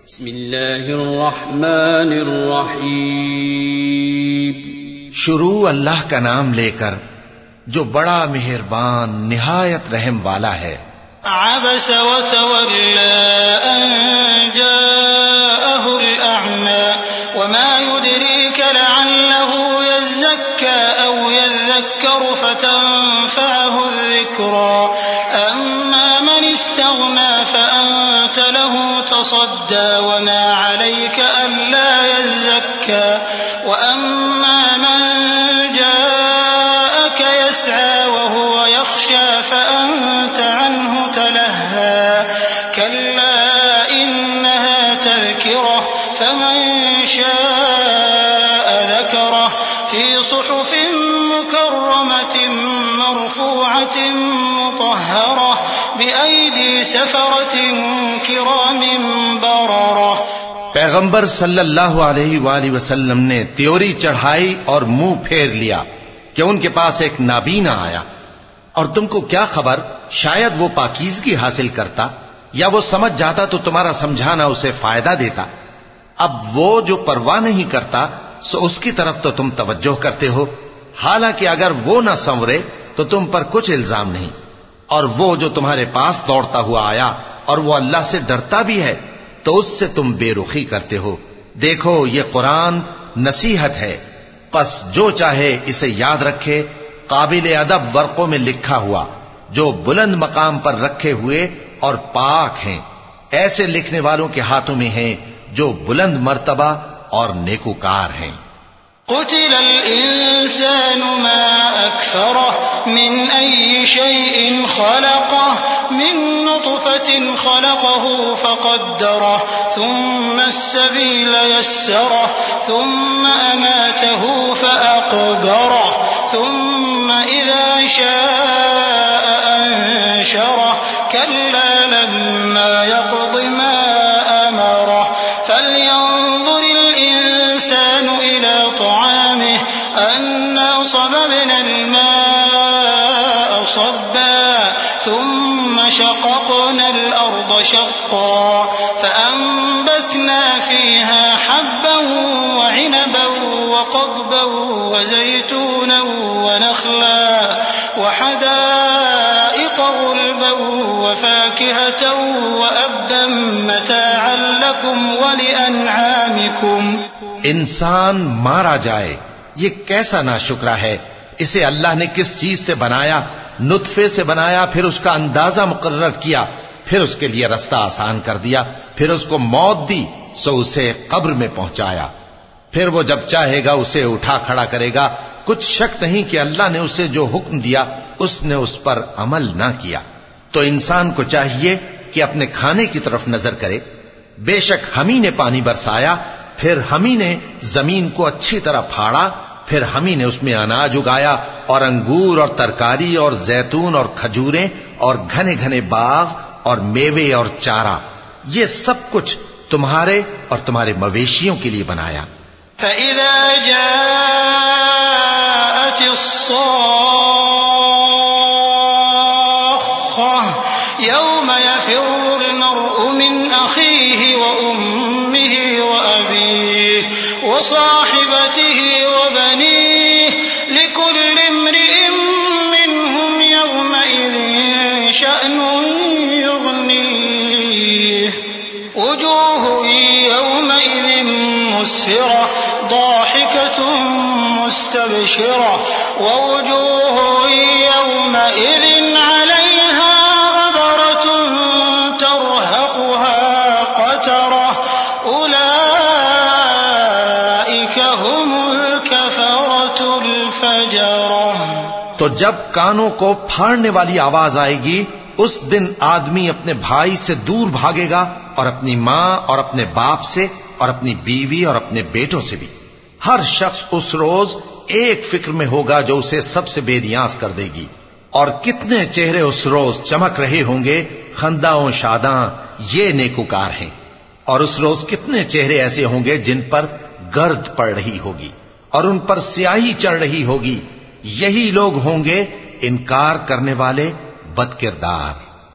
बिस्मिल्लाहिर्रहमानिर्रहीम। शुरू अल्लाह का नाम लेकर जो बड़ा मेहरबान निहायत रहम वाला है। अबस व तवल्ला अन जाअहुल अअमा वमा युद्रीक लअल्लहु यज़क्का औ यज़क्करु फतनफ़अहु ज़िक्रा अम्मा मन इस्तग़ना फअन्त लहु तसद्दा वमा अलैक अल्ला यज़क्का वअम्मा मन जाअक यस्आ वहुव यख़शा फअन्त अन्हु तलहा कल्ला इन्नहा तज़किरह फमन शाअ ज़करह फी सुहुफ़िन मुकर्रमतिन मरफ़ूअतिन मुतहहरह बिअयदी सफ़रतिन किरामिन बररह। पैगंबर सल्लल्लाहु अलैहि वसल्लम ने त्योरी चढ़ाई और मुंह फेर लिया कि उनके पास एक नाबीना आया। और तुमको क्या खबर, शायद वो पाकीज़गी हासिल करता या वो समझ जाता तो तुम्हारा समझाना उसे फायदा देता। अब वो जो परवाह नहीं करता सो उसकी तरफ तो तुम तवज्जो करते हो, हालांकि अगर वो न संवरे तो तुम पर कुछ इल्जाम नहीं। और वो जो तुम्हारे पास दौड़ता हुआ आया और वो अल्लाह से डरता भी है तो उससे तुम बेरुखी करते हो। देखो ये कुरान नसीहत है, बस जो चाहे इसे याद रखे। काबिल अदब वर्कों में लिखा हुआ जो बुलंद मकाम पर रखे हुए और पाक हैं, ऐसे लिखने वालों के हाथों में हैं जो बुलंद मर्तबा और नेकूकार हैं। क़ुतिलल इंसानु मा अक्फ़रह मिन अय्यि शैइन ख़लक़ह मिन नुत्फ़तिन ख़लक़हु फ़क़द्दरह थुम्मा अस्सबील यस्सरह थुम्मा अमातहु फ़अक़बरह थुम्मा इज़ा शाअ अंशरह कल्ला लम्मा यक़्दि मा अमरह फलयंज़ुरिल इंसानु इला طعامه أنا صببنا الماء صبا ثم شققنا الأرض شقا فأنبتنا فيها حبا وعنبا وقضبا وزيتونا ونخلا وحدائق غلبا وفاكهة وأبا متاعا لكم ولأنعامكم। इंसान मारा जाए, ये कैसा नाशुक्रा है। इसे अल्लाह ने किस चीज से बनाया? नुत्फे से बनाया, फिर उसका अंदाजा मुकर्रर किया, फिर उसके लिए रास्ता आसान कर दिया, फिर उसको मौत दी सो उसे कब्र में पहुंचाया, फिर वो जब चाहेगा उसे उठा खड़ा करेगा। कुछ शक नहीं कि अल्लाह ने उसे जो हुक्म दिया उसने उस पर अमल ना किया। तो इंसान को चाहिए कि अपने खाने की तरफ नजर करे। बेशक हम ही ने पानी बरसाया, फिर हम ही ने जमीन को अच्छी तरह फाड़ा, फिर हम ही ने उसमें अनाज उगाया और अंगूर और तरकारी और जैतून और खजूरें और घने घने बाग और मेवे और चारा, ये सब कुछ तुम्हारे और तुम्हारे मवेशियों के लिए बनाया। फ़इज़ा जाअतिस्साख़्ख़ा यौम यफ़िर्रुल मर्'ु मिन अख़ीहि व उम्मिहि व अबीहि व साहिबतिहि व बनीहि लिकुल्लि इम्रि'इन मिन्हुम यौमइज़िन शअनुन युग़नीहि वुजूहुन यौमइज़िन मुस्फ़िरह ضاحكة مستبشرة ووجوه يومئذ عليها غبرة ترهقها قترة أولئك هم الكفرة الفجرة। तो जब कानों को फाड़ने वाली आवाज आएगी उस दिन आदमी अपने भाई से दूर भागेगा और अपनी माँ और अपने बाप से और अपनी बीवी और अपने बेटों से भी। हर शख्स उस रोज एक फिक्र में होगा जो उसे सबसे बेनियाज कर देगी। और कितने चेहरे उस रोज चमक रहे होंगे, खंदाओं शादां ये नेकुकार हैं। और उस रोज कितने चेहरे ऐसे होंगे जिन पर गर्द पड़ रही होगी और उन पर स्याही चढ़ रही होगी। यही लोग होंगे इनकार करने वाले बदकिरदार।